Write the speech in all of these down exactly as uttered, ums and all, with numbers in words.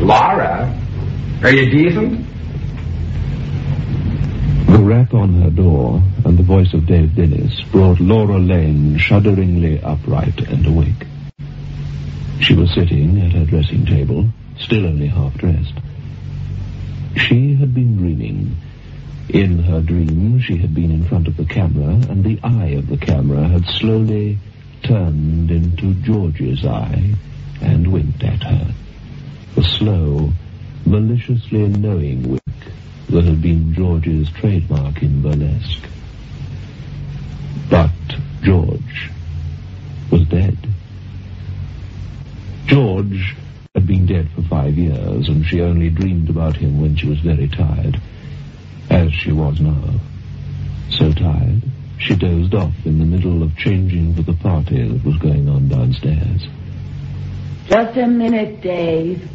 Laura, are you decent? The rap on her door and the voice of Dave Dennis brought Laura Lane shudderingly upright and awake. She was sitting at her dressing table, still only half-dressed. She had been dreaming. In her dream, she had been in front of the camera, and the eye of the camera had slowly turned into George's eye and winked at her. A slow, maliciously knowing wink that had been George's trademark in burlesque. But George was dead. George had been dead for five years, and she only dreamed about him when she was very tired, as she was now. So tired, she dozed off in the middle of changing for the party that was going on downstairs. Just a minute, Dave.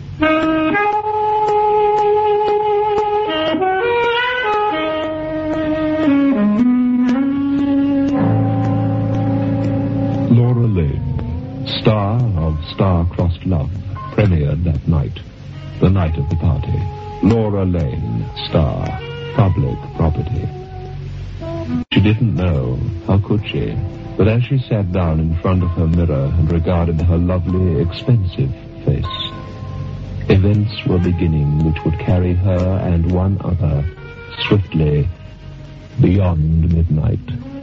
Laura Lane, star of Star-Crossed Love, premiered that night, the night of the party. Laura Lane, star, public property. She didn't know, how could she, but as she sat down in front of her mirror and regarded her lovely, expensive face, events were beginning which would carry her and one other swiftly beyond midnight.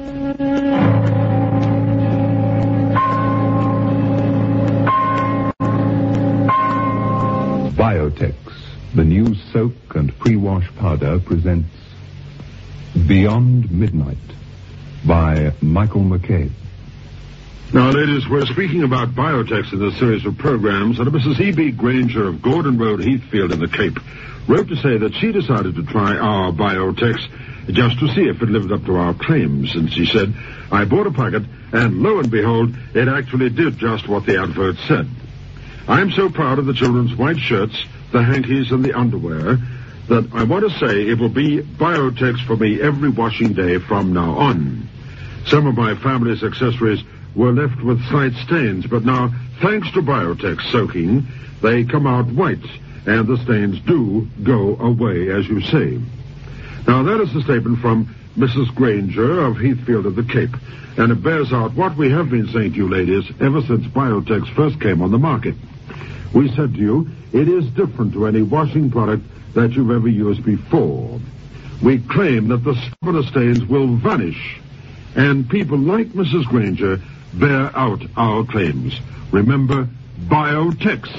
Biotex, the new soak and pre-wash powder, presents Beyond Midnight by Michael McCabe. Now, ladies, we're speaking about Biotex in this series of programs, and Missus E B Granger of Gordon Road, Heathfield in the Cape wrote to say that she decided to try our Biotex just to see if it lived up to our claims. And she said, I bought a packet, and lo and behold, it actually did just what the advert said. I'm so proud of the children's white shirts, the hankies, and the underwear that I want to say it will be Biotex for me every washing day from now on. Some of my family's accessories were left with slight stains, but now, thanks to Biotex soaking, they come out white, and the stains do go away, as you say. Now, that is the statement from Missus Granger of Heathfield of the Cape, and it bears out what we have been saying to you, ladies, ever since Biotex first came on the market. We said to you, it is different to any washing product that you've ever used before. We claim that the stubborn stains will vanish, and people like Missus Granger bear out our claims. Remember, Biotex.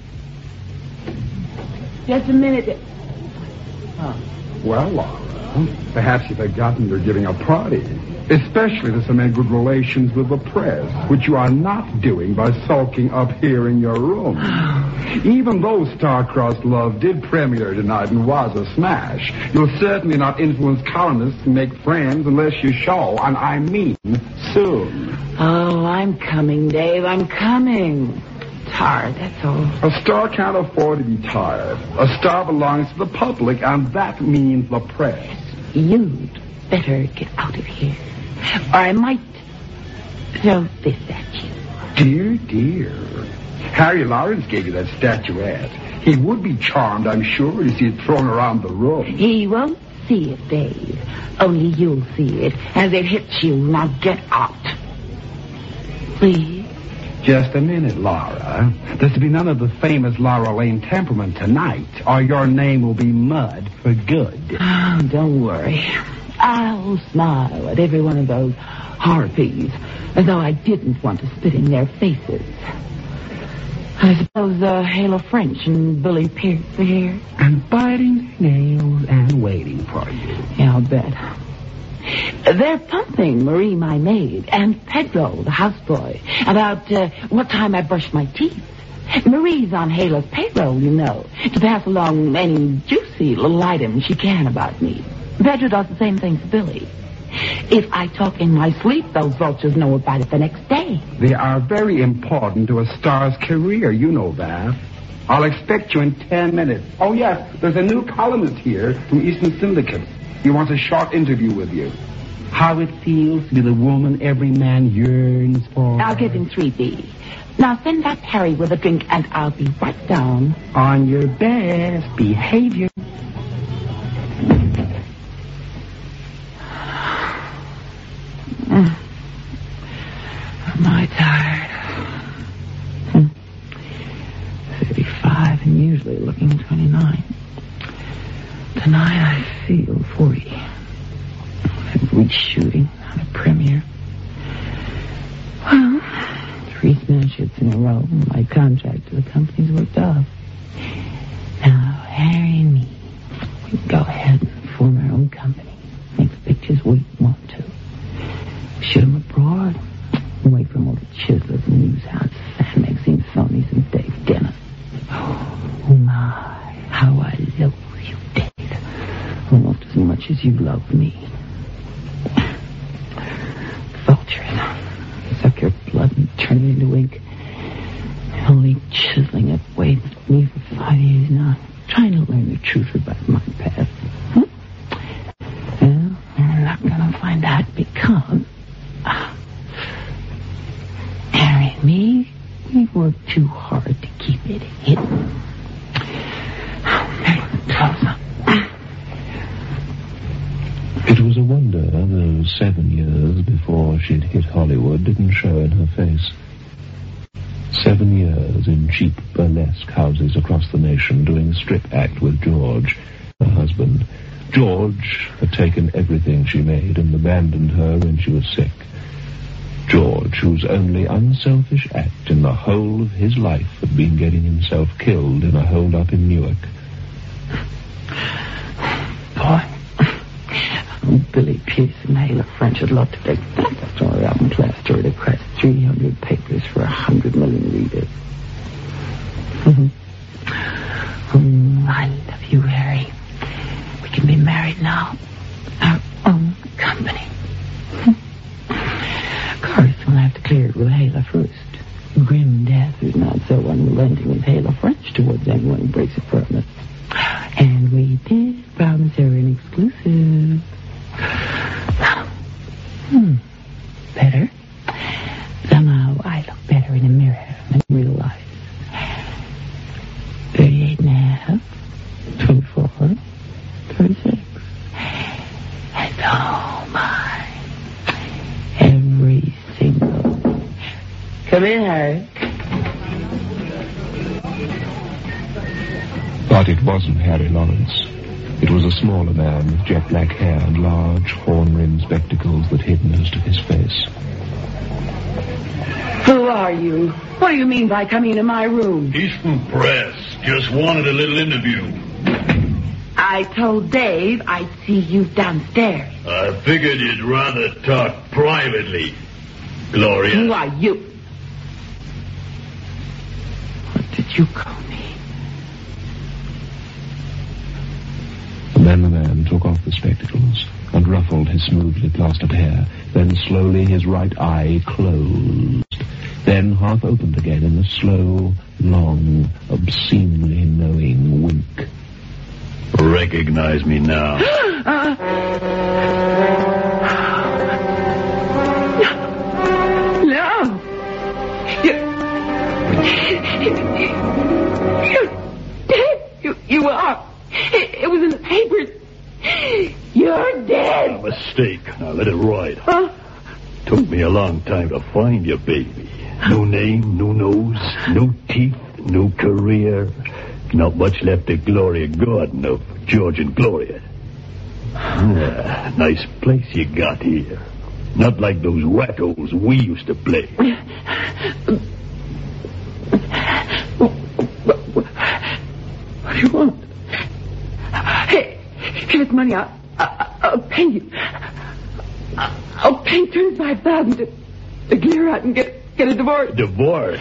Just a minute. Oh. Well, Laura, perhaps you've forgotten you're giving a party, especially to cement good relations with the press, which you are not doing by sulking up here in your room. Even though Star-Crossed Love did premiere tonight and was a smash, you'll certainly not influence columnists to make friends unless you show, and I mean soon. Oh, I'm coming, Dave. I'm coming. Tired, that's all. A star can't afford to be tired. A star belongs to the public, and that means the press. You'd better get out of here, or I might throw this at you. Dear, dear. Harry Lawrence gave you that statuette. He would be charmed, I'm sure, to see it thrown around the room. He won't see it, Dave. Only you'll see it as it hits you. Now get out. Please. Just a minute, Laura. There's to be none of the famous Laura Lane temperament tonight, or your name will be mud for good. Oh, don't worry. I'll smile at every one of those harpies, as though I didn't want to spit in their faces. I suppose uh, Halo French and Billy Pierce are here. And biting nails and waiting for you. Yeah, I'll bet. They're pumping Marie, my maid, and Pedro, the houseboy, about uh, what time I brush my teeth. Marie's on Halo's payroll, you know, to pass along any juicy little items she can about me. Pedro does the same thing to Billy. If I talk in my sleep, those vultures know about it the next day. They are very important to a star's career, you know that. I'll expect you in ten minutes. Oh, yes, there's a new columnist here from Eastern Syndicate. He wants a short interview with you. How it feels to be the woman every man yearns for. I'll give him three B. Now send that Harry with a drink, and I'll be right down. On your best behavior. Mm. Am I tired? Hmm. thirty-five and usually looking twenty-nine. Tonight I feel forty. Every shooting on a premiere. Well, three smash hits in a row. My contract to the company's worked off. Now, Harry and me, we can go ahead and form our own company. Make the pictures we want to. Shoot them abroad. Away from all the chiselers and newshounds, fan magazine phonies, and Dave Dennis. Oh, my, how I love you, Dave. Almost as much as you love me. Vultures. Suck your blood and turn it into ink. Only chiseling away with me for five years now. Trying to learn the truth about my past. Huh? Well, I'm not going to find out because... Uh, Harry and me, we worked too hard to keep it hidden. It was a wonder those seven years before she'd hit Hollywood didn't show in her face. Seven years in cheap burlesque houses across the nation doing strip act with George, her husband. George had taken everything she made and abandoned her when she was sick. George, whose only unselfish act in the whole of his life had been getting himself killed in a hold-up in Newark. Boy, Billy Pearce and Hala French would love to take that story out and plaster it across three hundred papers for a hundred million readers. Mm-hmm. Oh, I love you, Harry. We can be married now. Our own company. Of course, we'll have to clear it with Hala first. Grim death is not so unrelenting as Hala French towards anyone who breaks a promise. And we did promise her an exclusive. Hmm. Better. Somehow I look better in a mirror than real life. Thirty-eight and a half. Twenty-four. Thirty-six. And oh my. Every single. Come in, Harry. But it wasn't Harry Lawrence. It was a smaller man with jet black hair and large horn-rimmed spectacles that hid most of his face. Who are you? What do you mean by coming into my room? Eastern Press. Just wanted a little interview. I told Dave I'd see you downstairs. I figured you'd rather talk privately, Gloria. Who are you? What did you call me? Then the man took off the spectacles and ruffled his smoothly plastered hair. Then slowly his right eye closed. Then half opened again in a slow, long, obscenely knowing wink. Recognize me now. uh, no. No. You, you, dead. You, you are. It, it was in the papers. You're dead. A mistake. Now let it ride. Huh? Took me a long time to find you, baby. No name, no nose, no teeth, no career. Not much left of Gloria Gordon of George and Gloria. Ah, nice place you got here. Not like those wackos we used to play. What do you want? Hey, here's money. I'll, I'll, I'll pay you. I'll, I'll pay twenty-five thousand to, to clear out and get get a divorce. Divorce?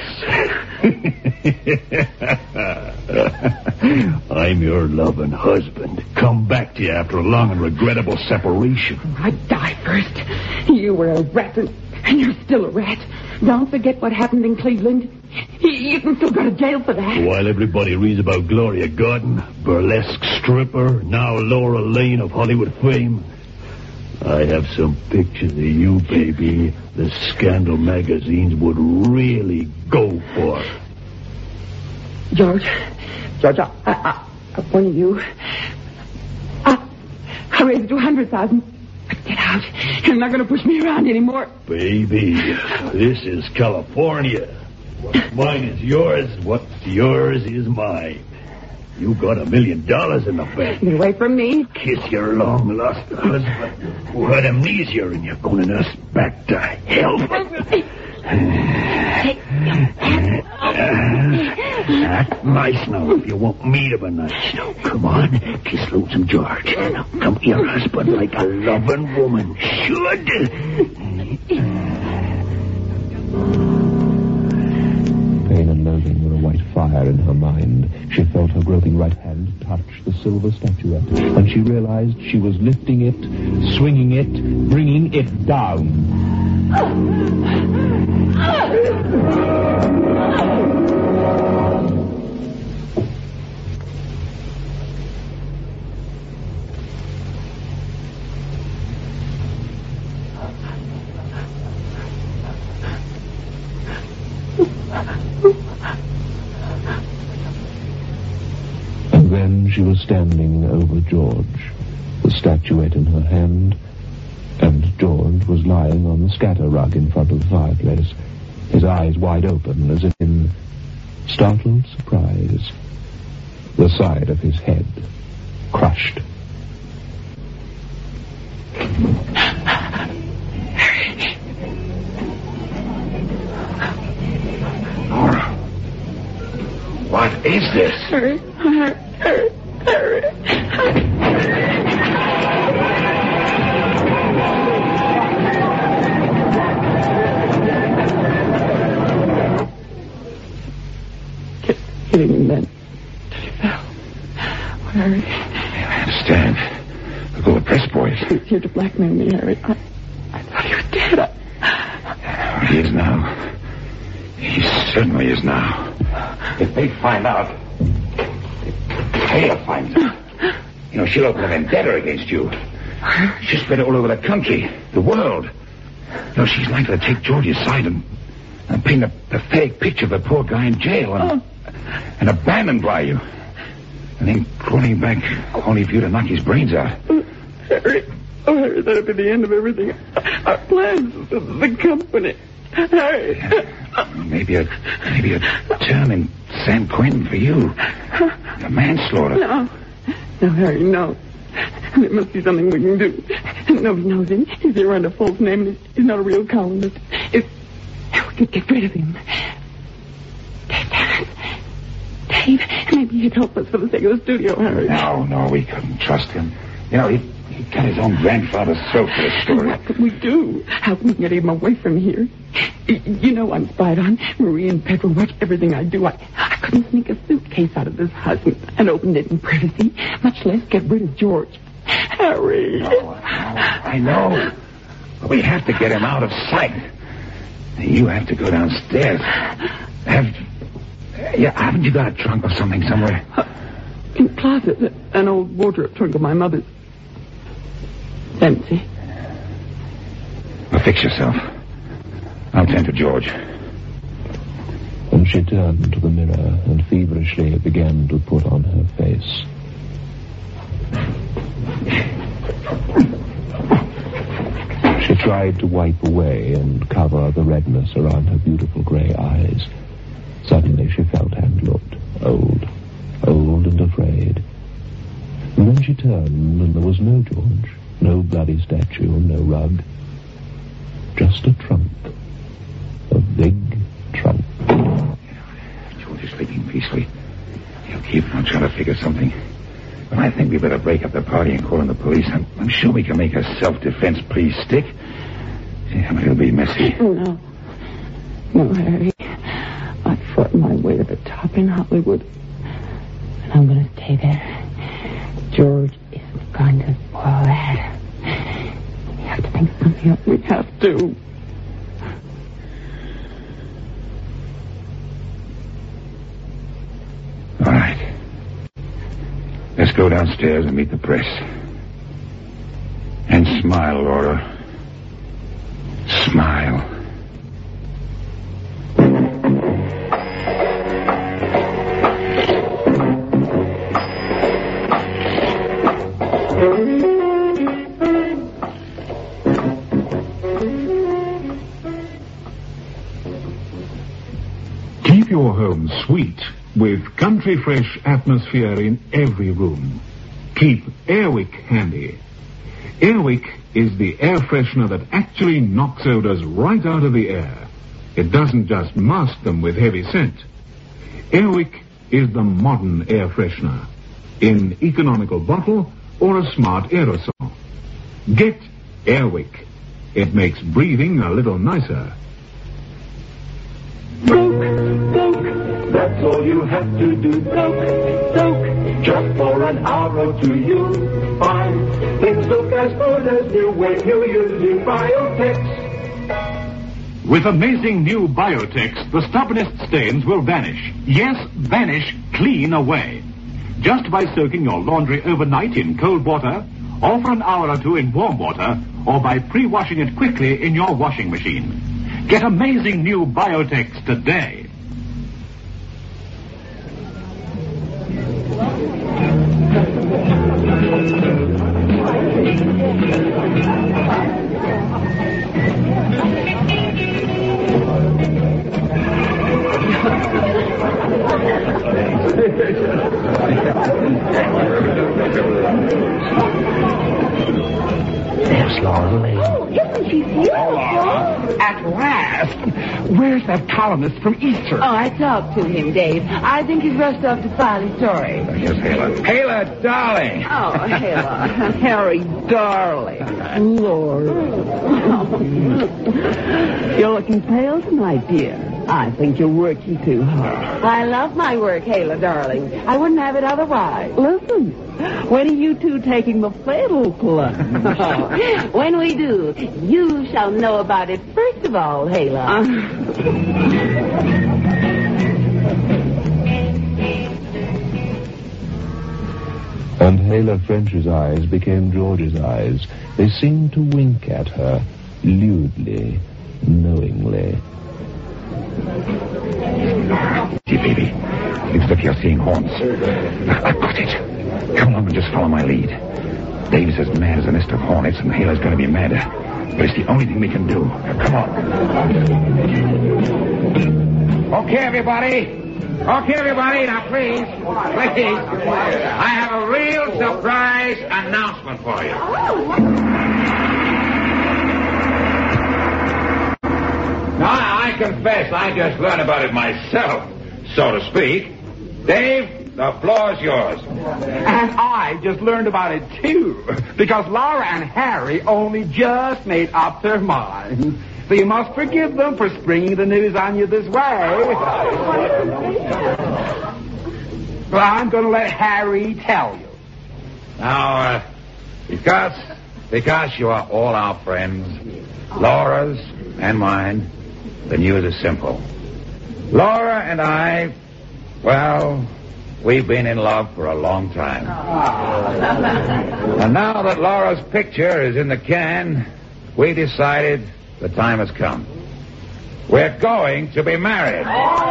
I'm your loving husband. Come back to you after a long and regrettable separation. I'd die first. You were a rat, and, and you're still a rat. Don't forget what happened in Cleveland. You, you can still go to jail for that. While everybody reads about Gloria Gordon, burlesque stripper, now Laura Lane of Hollywood fame, I have some pictures of you, baby, the scandal magazines would really go for. George, George, I, I, I warn you. I, I raised two hundred thousand. But get out. You're not going to push me around anymore. Baby, this is California. What's mine is yours. What's yours is mine. You got a million dollars in the bank. Get away from me. Kiss your long-lost husband who had amnesia, and you're going to nurse back to hell. Act nice now if you want me to be nice. Come on, kiss Lonesome George. Now come to your husband like a loving woman should. Pain and loathing were a white fire in her mind. She felt her groping right hand touch the silver statuette, and she realized she was lifting it, swinging it, bringing it down. And then she was standing over George, the statuette in her hand, and George was lying on the scatter rug in front of the fireplace, his eyes wide open as if in startled surprise, the side of his head crushed. Laura, what is this? Hurry, hurry, hurry, hurry. Hitting him then. Till he fell. Harry. I understand. We'll go to press boys. He was here to blackmail me, Harry. I, I thought he was dead. I... He is now. He certainly is now. If they find out, if Taylor finds out, you know, she'll open a vendetta against you. She'll spread it all over the country, the world. You know, she's likely to take George's side and, and paint a pathetic picture of the poor guy in jail and, and abandoned by you. And then crawling back only for you to knock his brains out. Harry, oh, Harry, that'll be the end of everything. Our plans, the, the company. Harry. Maybe a maybe a term in San Quentin for you. A manslaughter. No. No, Harry, no. There must be something we can do. Nobody knows him. He's here under a false name, and he's not a real colonist. If we could get rid of him. Dave, Dave, maybe he'd help us for the sake of the studio, Harry. No, no, we couldn't trust him. You know, he, he got his own grandfather's throat for the story. What could we do? How can we get him away from here? You know I'm spied on. Marie and Pedro watch everything I do. I, I couldn't sneak a suitcase out of this house and, and open it in privacy, much less get rid of George. Harry. No, no, I know. But we have to get him out of sight. You have to go downstairs. Have, yeah, haven't you got a trunk or something somewhere? Uh, in the closet, an old wardrobe trunk of my mother's. Empty. Well, fix yourself. I'll tend to George. And she turned to the mirror and feverishly began to put on her face. She tried to wipe away and cover the redness around her beautiful gray eyes. Suddenly she felt and looked old, old and afraid. And then she turned and there was no George, no bloody statue, no rug. Just a trunk. A big trunk. George is sleeping peacefully. He'll keep on trying to figure something. But I think we better break up the party and call in the police. I'm, I'm sure we can make a self-defense plea stick. Yeah, but it'll be messy. No. No, Harry. I fought my way to the top in Hollywood. And I'm going to stay there. George isn't going to spoil that. We have to think something up. We have to. All right. Let's go downstairs and meet the press. And Smile, Laura. Smile. Keep your home sweet with country fresh atmosphere in every room. Keep Airwick handy. Airwick is the air freshener that actually knocks odors right out of the air. It doesn't just mask them with heavy scent. Airwick is the modern air freshener in economical bottle or a smart aerosol. Get Airwick. It makes breathing a little nicer. Soak, soak, that's all you have to do. Soak, soak, just for an hour or two you'll find things look as good as new when you use new Biotex. With amazing new Biotex, the stubbornest stains will vanish. Yes, vanish clean away. Just by soaking your laundry overnight in cold water, or for an hour or two in warm water, or by pre-washing it quickly in your washing machine. Get amazing new Biotex today. There's Laura Lane. Oh, isn't she beautiful? At last! Where's that columnist from Easter? Oh, I talked to him, Dave. I think he's rushed off to file his story. Here's Hala. Hala, darling! Oh, Hala. Harry, darling. Lord. You're looking pale tonight, dear. I think you're working too hard. I love my work, Hala, darling. I wouldn't have it otherwise. Listen, when are you two taking the fatal plunge? When we do, you shall know about it first of all, Hala. And Hala French's eyes became George's eyes. They seemed to wink at her, lewdly, knowingly. See, baby, looks like you're seeing haunts. I've got it. Come along and just follow my lead. Dave's as mad as a nest of hornets, and Hala's going to be madder. But it's the only thing we can do. Come on. Okay, everybody. Okay, everybody. Now, please. Please. I have a real surprise announcement for you. Now, I confess I just learned about it myself, so to speak. Dave, the floor's yours. And I just learned about it, too, because Laura and Harry only just made up their minds. So you must forgive them for springing the news on you this way. Well, I'm going to let Harry tell you. Now, uh, because, because you are all our friends, Laura's and mine, the news is simple. Laura and I, well, we've been in love for a long time. And now that Laura's picture is in the can, we decided the time has come. We're going to be married.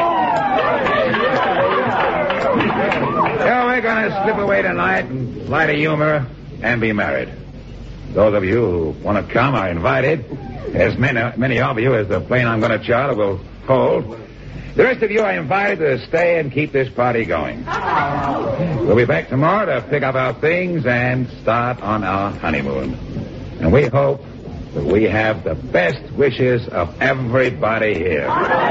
Yeah, we're going to slip away tonight and fly to humor and be married. Those of you who want to come are invited. As many, many of you as the plane I'm going to charter will hold. The rest of you are invited to stay and keep this party going. We'll be back tomorrow to pick up our things and start on our honeymoon. And we hope that we have the best wishes of everybody here.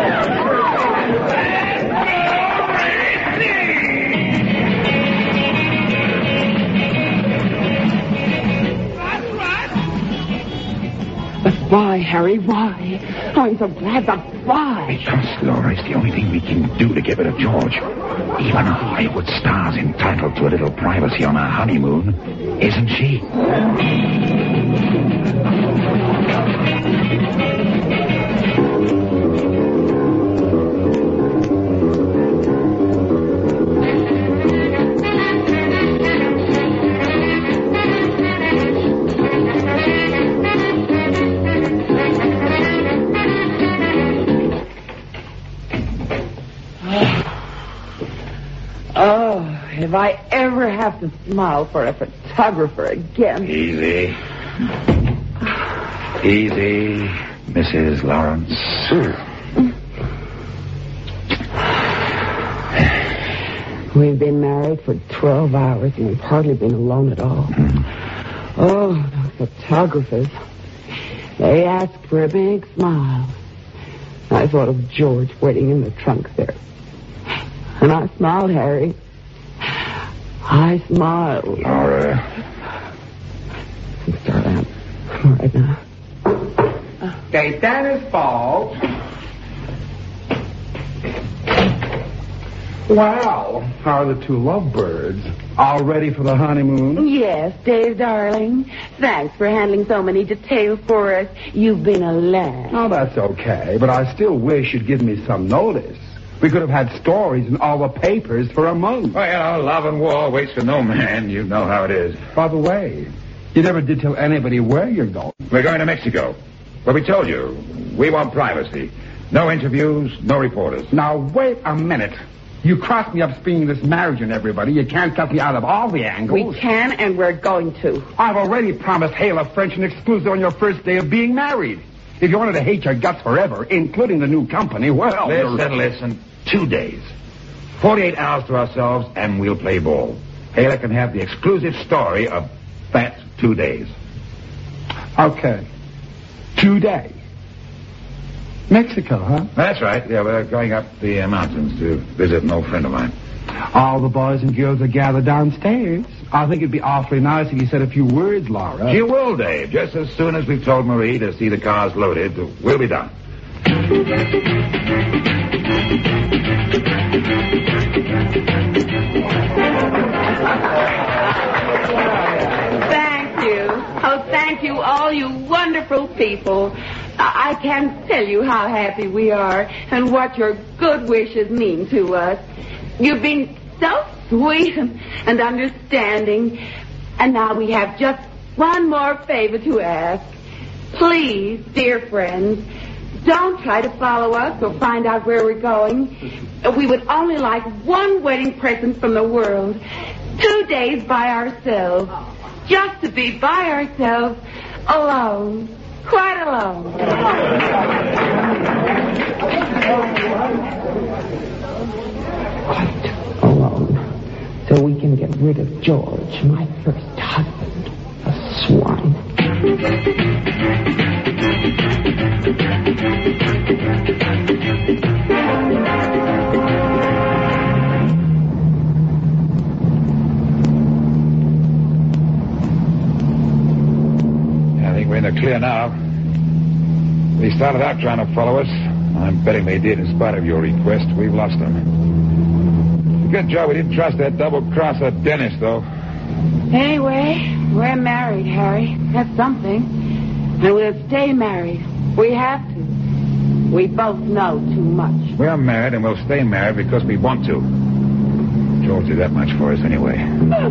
Why, Harry, why? Oh, I'm so glad, but why? Because, Laura, it's the only thing we can do to get rid of George. Even a Hollywood star's entitled to a little privacy on our honeymoon, isn't she? Oh, if I ever have to smile for a photographer again. Easy. Easy, Missus Lawrence. We've been married for twelve hours and we've hardly been alone at all. Mm. Oh, those photographers. They asked for a big smile. I thought of George waiting in the trunk there. And I smiled, Harry. I smiled. Laura. Start out. All right now. Okay, Dennis Falls. Well, how are the two lovebirds? All ready for the honeymoon? Yes, Dave, darling. Thanks for handling so many details for us. You've been a lamb. Oh, that's okay, but I still wish you'd give me some notice. We could have had stories in all the papers for a month. Well, you know, love and war waits for no man. You know how it is. By the way, you never did tell anybody where you're going. We're going to Mexico. But we told you, we want privacy. No interviews, no reporters. Now, wait a minute. You crossed me up speaking this marriage and everybody. You can't cut me out of all the angles. We can, and we're going to. I've already promised Hala French an exclusive on your first day of being married. If you wanted to hate your guts forever, including the new company, well... Listen, listen. Two days. Forty-eight hours to ourselves, and we'll play ball. Hala can have the exclusive story of that two days. Okay. Two days. Mexico, huh? That's right. Yeah, we're going up the uh, mountains to visit an old friend of mine. All the boys and girls are gathered downstairs. I think it'd be awfully nice if you said a few words, Laura. You will, Dave. Just as soon as we've told Marie to see the cars loaded, we'll be done. Thank you. Oh, thank you, all you wonderful people. I can't tell you how happy we are and what your good wishes mean to us. You've been so sweet and, and understanding. And now we have just one more favor to ask. Please, dear friends, don't try to follow us or find out where we're going. We would only like one wedding present from the world. Two days by ourselves. Just to be by ourselves, alone. Quite alone. Quite alone. So we can get rid of George, my first husband. A swine. I think we're in the clear now. They started out trying to follow us. I'm betting they did in spite of your request. We've lost them. Good job we didn't trust that double-crosser Dennis, though. Anyway, we're married, Harry. That's something. And we'll stay married. We have to. We both know too much. We're married, and we'll stay married because we want to. George did that much for us anyway.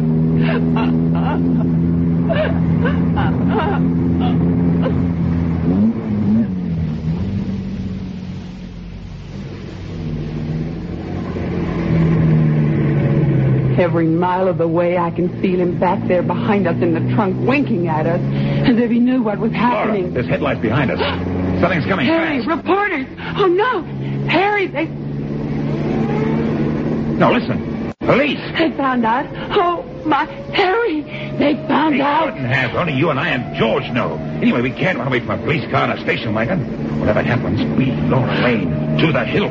Every mile of the way, I can feel him back there behind us in the trunk, winking at us, as if he knew what was happening. Laura, there's headlights behind us. Something's coming Harry, fast. reporters! Oh, no! Harry, they... No, listen. Police! They found out. Oh, my... Harry! They found they out. They couldn't have. Only you and I and George know. Anyway, we can't run away from a police car and a station wagon. Whatever happens, we Laura Lane to the hilt.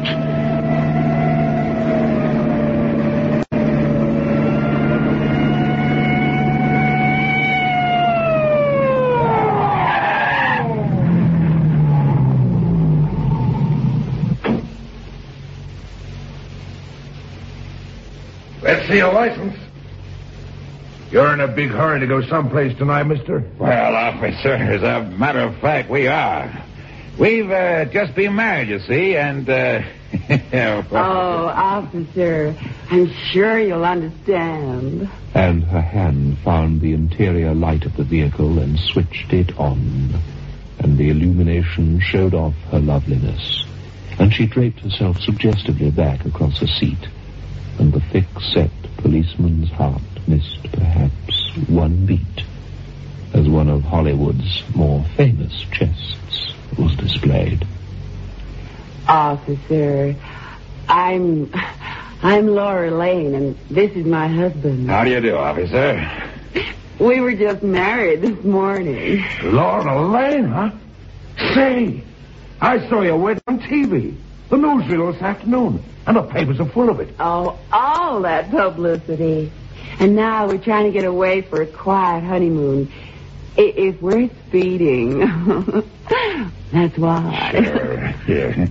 Let's see your license. You're in a big hurry to go someplace tonight, mister? Well, officer, as a matter of fact, we are. We've uh, just been married, you see, and... Uh, oh, officer, I'm sure you'll understand. And her hand found the interior light of the vehicle and switched it on. And the illumination showed off her loveliness. And she draped herself suggestively back across the seat. And the thick-set, policeman's heart missed perhaps one beat as one of Hollywood's more famous chests was displayed. Officer, I'm... I'm Laura Lane, and this is my husband. How do you do, officer? We were just married this morning. Laura Lane, huh? Say, I saw your wedding on T V. The newsreel this afternoon. And the papers are full of it. Oh, all that publicity. And now we're trying to get away for a quiet honeymoon. It is worth speeding. That's why. Sure, yeah.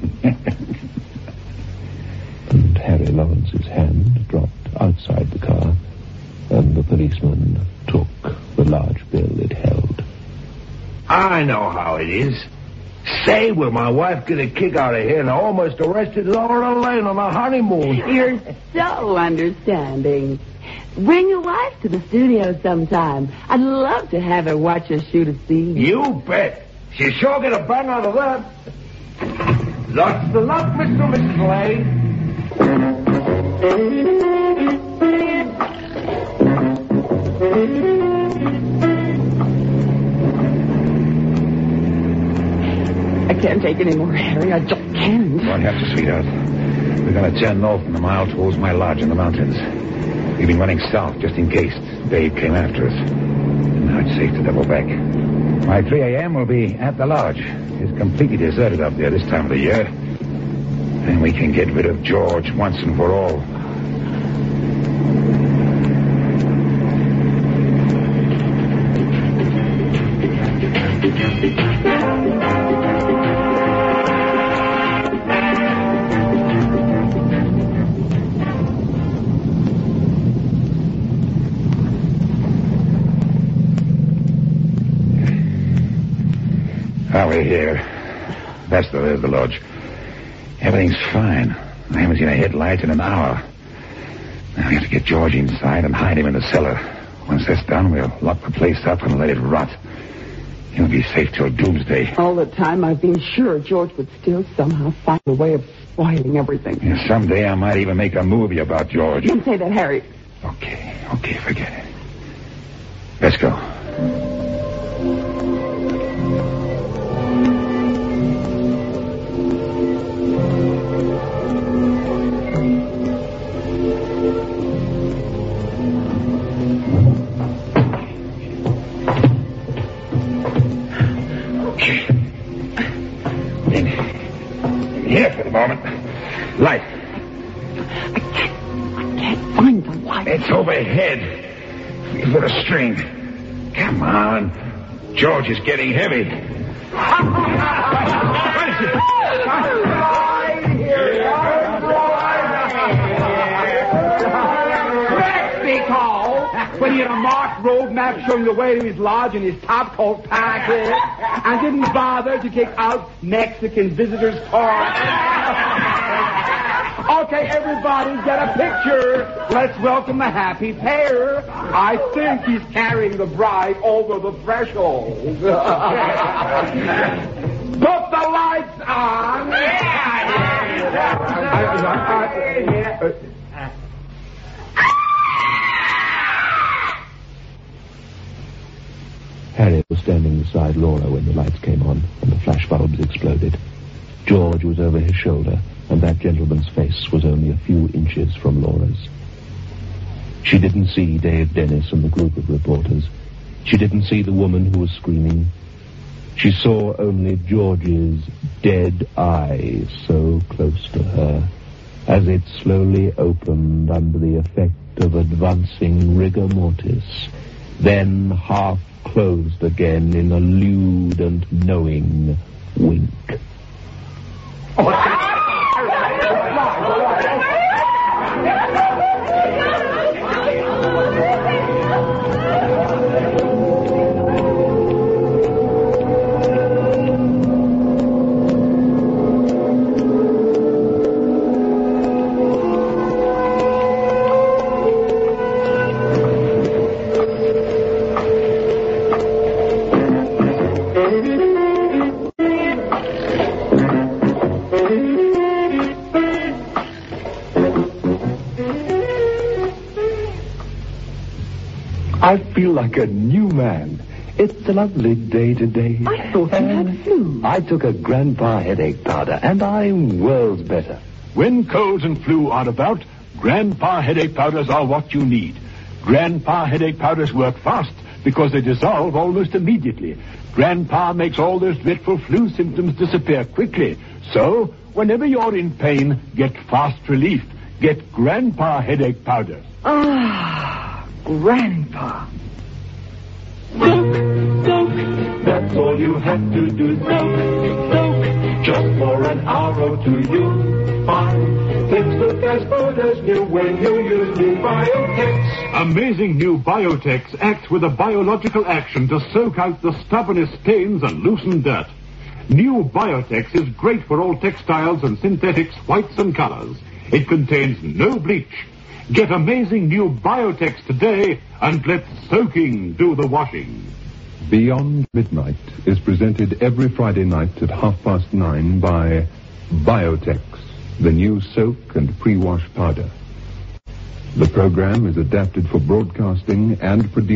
And Harry Lawrence's hand dropped outside the car, and the policeman took the large bill it held. I know how it is. Say, will my wife get a kick out of here, and I almost arrested Laura Lane on a honeymoon. You're so understanding. Bring your wife to the studio sometime. I'd love to have her watch us shoot a scene. You bet. She'll sure get a bang out of that. Lots of luck, Mister and Missus Lane. I can't take any more, Harry. I just can't. Won't have to, sweetheart. We're going to turn north in a mile towards my lodge in the mountains. We've been running south just in case Dave came after us. And now it's safe to double back. By three a.m. we'll be at the lodge. It's completely deserted up there this time of the year. And we can get rid of George once and for all. Now we're here. That's the, there's the lodge. Everything's fine. I haven't seen a headlight in an hour. Now we have to get George inside and hide him in the cellar. Once that's done, we'll lock the place up and let it rot. He'll be safe till doomsday. All the time I've been sure George would still somehow find a way of spoiling everything. Yeah, someday I might even make a movie about George. Don't say that, Harry. Okay, okay, forget it. Let's go. Here for the moment. Light. I can't, I can't find the light. It's overhead. Feel for the string. Come on. George is getting heavy. When he had a marked road map showing the way to his lodge in his top-coat packet, and didn't bother to kick out Mexican visitors' cards. Okay, everybody, get a picture. Let's welcome the happy pair. I think he's carrying the bride over the threshold. Put the lights on. Harry was standing beside Laura when the lights came on and the flashbulbs exploded. George was over his shoulder, and that gentleman's face was only a few inches from Laura's. She didn't see Dave Dennis and the group of reporters. She didn't see the woman who was screaming. She saw only George's dead eye so close to her as it slowly opened under the effect of advancing rigor mortis, then half closed again in a lewd and knowing wink. Thank you. I feel like a new man. It's a lovely day today. I thought you had flu. I took a Grandpa headache powder, and I'm worlds better. When colds and flu are about, Grandpa headache powders are what you need. Grandpa headache powders work fast because they dissolve almost immediately. Grandpa makes all those dreadful flu symptoms disappear quickly. So, whenever you're in pain, get fast relief. Get Grandpa headache powder. Ah, Grandpa. Soak, soak, that's all you have to do. Soak, soak, just for an hour or two you'll find things look as good as new when you use new Biotex. Amazing new Biotex acts with a biological action to soak out the stubbornest stains and loosen dirt. New Biotex is great for all textiles and synthetics, whites and colors. It contains no bleach. Get amazing new Biotex today and let soaking do the washing. Beyond Midnight is presented every Friday night at half past nine by Biotex, the new soak and pre-wash powder. The program is adapted for broadcasting and produced